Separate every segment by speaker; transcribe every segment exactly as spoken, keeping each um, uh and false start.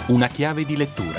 Speaker 1: Una chiave di lettura.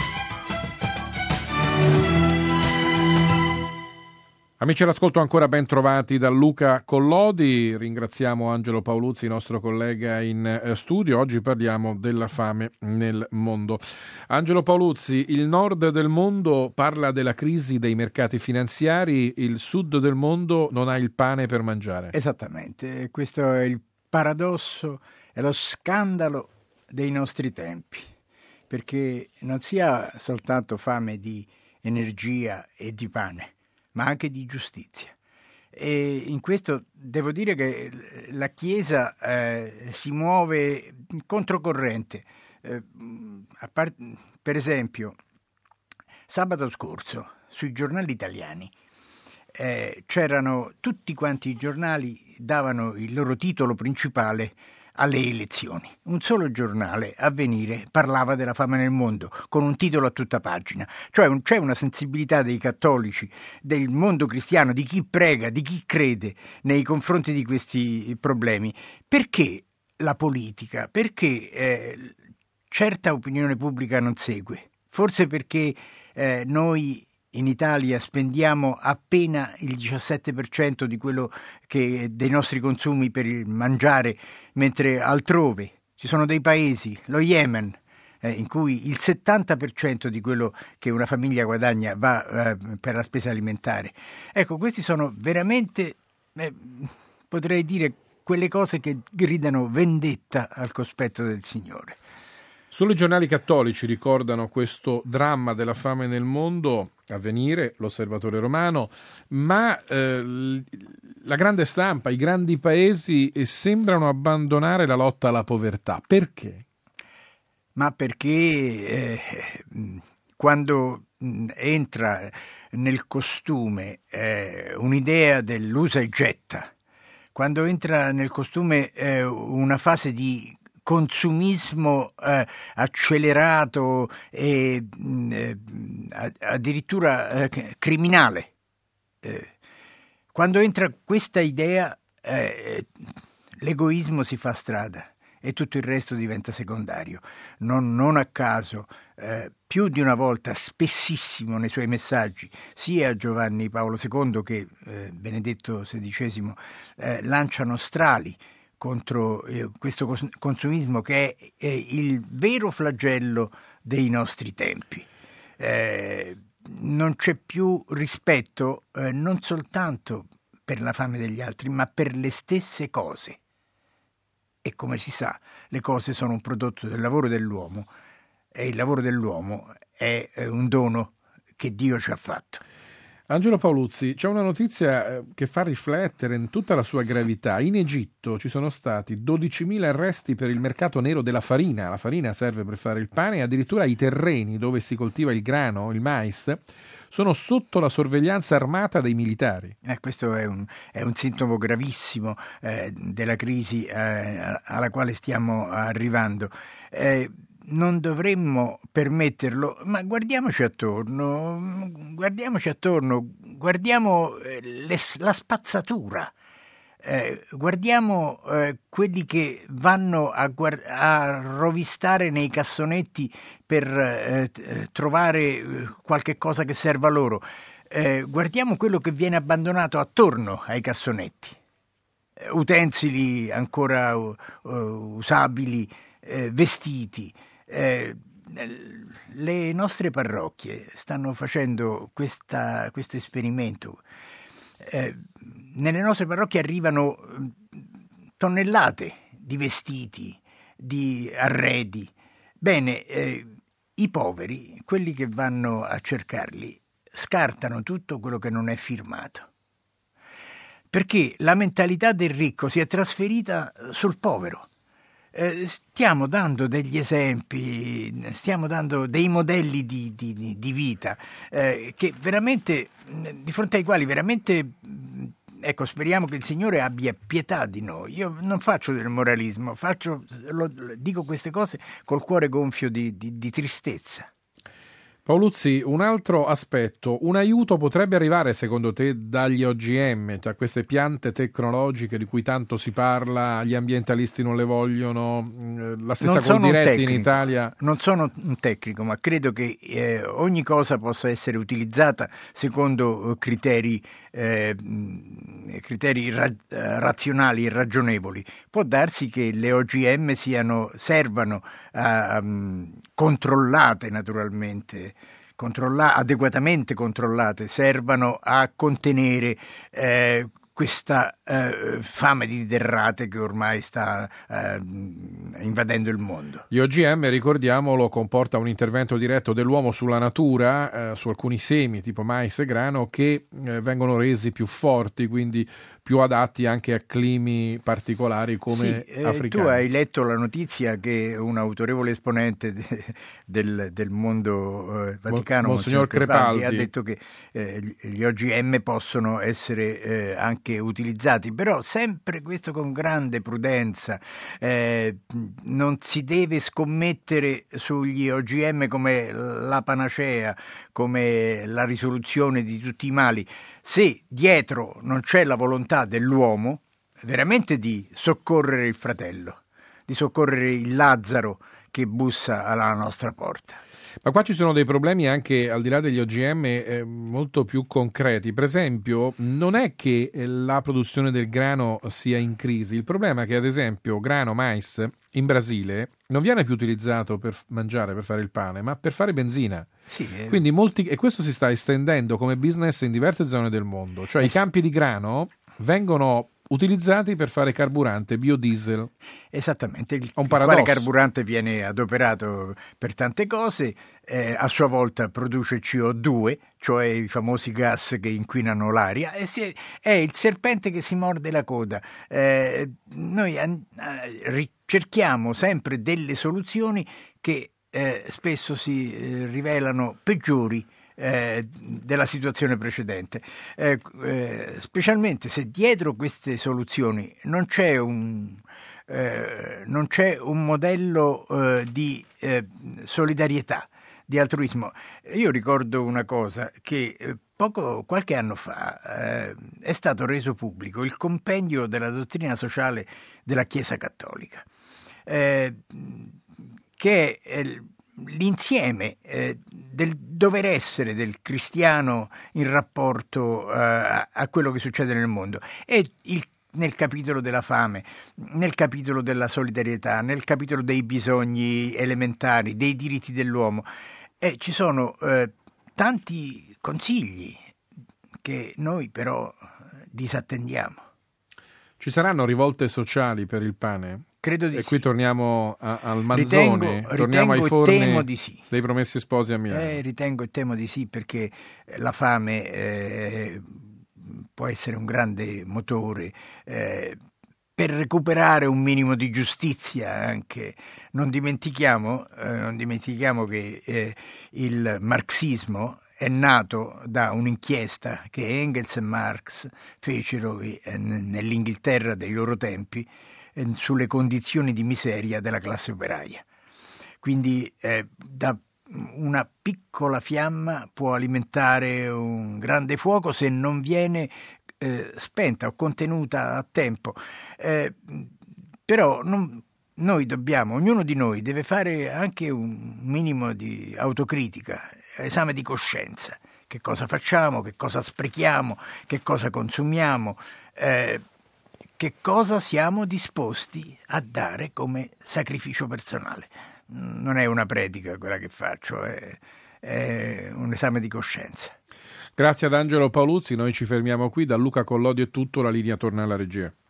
Speaker 2: Amici all'ascolto, ancora ben trovati da Luca Collodi. Ringraziamo Angelo Paoluzzi, nostro collega in studio. Oggi parliamo della fame nel mondo. Angelo Paoluzzi, il nord del mondo parla della crisi dei mercati finanziari, il sud del mondo non ha il pane per mangiare.
Speaker 3: Esattamente, questo è il paradosso, è lo scandalo dei nostri tempi, perché non si ha soltanto fame di energia e di pane, ma anche di giustizia. E in questo devo dire che la Chiesa eh, si muove controcorrente. Eh, a part- per esempio, sabato scorso sui giornali italiani eh, c'erano tutti quanti i giornali davano il loro titolo principale alle elezioni. Un solo giornale, Avvenire, parlava della fame nel mondo, con un titolo a tutta pagina. Cioè un, c'è una sensibilità dei cattolici, del mondo cristiano, di chi prega, di chi crede nei confronti di questi problemi. Perché la politica? Perché eh, certa opinione pubblica non segue? Forse perché eh, noi in Italia spendiamo appena il diciassette per cento di quello che dei nostri consumi per il mangiare, mentre altrove ci sono dei paesi, lo Yemen, eh, in cui il settanta per cento di quello che una famiglia guadagna va eh, per la spesa alimentare. Ecco, questi sono veramente, eh, potrei dire, quelle cose che gridano vendetta al cospetto del Signore.
Speaker 2: Solo i giornali cattolici ricordano questo dramma della fame nel mondo, Avvenire, l'Osservatore Romano, ma eh, la grande stampa, i grandi paesi eh, sembrano abbandonare la lotta alla povertà. Perché?
Speaker 3: Ma perché eh, quando entra nel costume eh, un'idea dell'usa e getta, quando entra nel costume eh, una fase di consumismo eh, accelerato e eh, addirittura eh, criminale. Eh, quando entra questa idea, eh, l'egoismo si fa strada e tutto il resto diventa secondario. Non, non a caso, eh, più di una volta, spessissimo nei suoi messaggi, sia Giovanni Paolo secondo che eh, Benedetto sedicesimo, eh, lanciano strali contro eh, questo consumismo che è, è il vero flagello dei nostri tempi. Eh, non c'è più rispetto eh, non soltanto per la fame degli altri, ma per le stesse cose. E come si sa, le cose sono un prodotto del lavoro dell'uomo e il lavoro dell'uomo è eh, un dono che Dio ci ha fatto.
Speaker 2: Angelo Paoluzzi, c'è una notizia che fa riflettere in tutta la sua gravità. In Egitto ci sono stati dodicimila arresti per il mercato nero della farina. La farina serve per fare il pane e addirittura i terreni dove si coltiva il grano, il mais, sono sotto la sorveglianza armata dei militari.
Speaker 3: Eh, questo è un, è un sintomo gravissimo eh, della crisi eh, alla quale stiamo arrivando. Eh, Non dovremmo permetterlo, ma guardiamoci attorno, guardiamoci attorno, guardiamo le, la spazzatura, eh, guardiamo eh, quelli che vanno a, guard- a rovistare nei cassonetti per eh, trovare qualche cosa che serva loro, eh, guardiamo quello che viene abbandonato attorno ai cassonetti, utensili ancora uh, usabili, eh, vestiti. Eh, le nostre parrocchie stanno facendo questa, questo esperimento. Eh, nelle nostre parrocchie arrivano tonnellate di vestiti, di arredi. Bene, eh, i poveri, quelli che vanno a cercarli, scartano tutto quello che non è firmato. Perché la mentalità del ricco si è trasferita sul povero. Eh, stiamo dando degli esempi, stiamo dando dei modelli di, di, di vita eh, che veramente, di fronte ai quali veramente, ecco, speriamo che il Signore abbia pietà di noi. Io non faccio del moralismo, faccio, lo, dico queste cose col cuore gonfio di, di, di tristezza.
Speaker 2: Paoluzzi, un altro aspetto, un aiuto potrebbe arrivare secondo te dagli O G M, cioè queste piante tecnologiche di cui tanto si parla, gli ambientalisti non le vogliono, la stessa Coldiretti in Italia?
Speaker 3: Non sono un tecnico, ma credo che eh, ogni cosa possa essere utilizzata secondo criteri, eh, criteri ra- razionali e ragionevoli. Può darsi che le O G M siano, servano a, um, controllate naturalmente, controlla- adeguatamente controllate, servano a contenere eh, questa eh, fame di derrate che ormai sta eh, invadendo il mondo.
Speaker 2: Gli O G M, ricordiamolo, comporta un intervento diretto dell'uomo sulla natura, eh, su alcuni semi tipo mais e grano che eh, vengono resi più forti, quindi più adatti anche a climi particolari come
Speaker 3: sì, eh,
Speaker 2: africani.
Speaker 3: Tu hai letto la notizia che un autorevole esponente de, del, del mondo eh, vaticano,
Speaker 2: Monsignor Crepaldi,
Speaker 3: ha detto che eh, gli O G M possono essere eh, anche utilizzati, però sempre questo con grande prudenza. Eh, non si deve scommettere sugli O G M come la panacea, come la risoluzione di tutti i mali. Se dietro non c'è la volontà dell'uomo veramente di soccorrere il fratello, di soccorrere il Lazzaro che bussa alla nostra porta.
Speaker 2: Ma qua ci sono dei problemi anche al di là degli O G M eh, molto più concreti. Per esempio, non è che la produzione del grano sia in crisi, il problema è che ad esempio grano, mais in Brasile non viene più utilizzato per mangiare, per fare il pane, ma per fare benzina.
Speaker 3: Sì, eh.
Speaker 2: Quindi molti, e questo si sta estendendo come business in diverse zone del mondo, cioè eh, i campi di grano vengono utilizzati per fare carburante, biodiesel.
Speaker 3: Esattamente, il,
Speaker 2: un
Speaker 3: il quale carburante viene adoperato per tante cose, eh, a sua volta produce C O due, cioè i famosi gas che inquinano l'aria, e si è, è il serpente che si morde la coda. Eh, noi an- ricerchiamo sempre delle soluzioni che eh, spesso si eh, rivelano peggiori Eh, della situazione precedente, eh, eh, specialmente se dietro queste soluzioni non c'è un, eh, non c'è un modello eh, di eh, solidarietà, di altruismo. Io ricordo una cosa, che eh, poco, qualche anno fa eh, è stato reso pubblico il compendio della dottrina sociale della Chiesa Cattolica, eh, che è l'insieme eh, del dover essere del cristiano in rapporto eh, a, a quello che succede nel mondo, e il, nel capitolo della fame, nel capitolo della solidarietà, nel capitolo dei bisogni elementari, dei diritti dell'uomo, e ci sono eh, tanti consigli che noi però disattendiamo.
Speaker 2: Ci saranno rivolte sociali per il pane?
Speaker 3: Credo di
Speaker 2: e
Speaker 3: sì.
Speaker 2: qui torniamo a, al Manzoni,
Speaker 3: ritengo,
Speaker 2: torniamo
Speaker 3: ritengo
Speaker 2: ai forni
Speaker 3: temo di sì.
Speaker 2: dei Promessi Sposi a Milano.
Speaker 3: Eh, ritengo e temo di sì, perché la fame eh, può essere un grande motore eh, per recuperare un minimo di giustizia anche. Non dimentichiamo, eh, non dimentichiamo che eh, il marxismo è nato da un'inchiesta che Engels e Marx fecero eh, nell'Inghilterra dei loro tempi eh, sulle condizioni di miseria della classe operaia. Quindi eh, da una piccola fiamma può alimentare un grande fuoco se non viene eh, spenta o contenuta a tempo. Eh, però non, noi dobbiamo, ognuno di noi deve fare anche un minimo di autocritica, esame di coscienza. Che cosa facciamo, che cosa sprechiamo, che cosa consumiamo, eh, che cosa siamo disposti a dare come sacrificio personale. Non è una predica quella che faccio, è, è un esame di coscienza.
Speaker 2: Grazie ad Angelo Paoluzzi, noi ci fermiamo qui. Da Luca Collodi è tutto, la linea torna alla regia.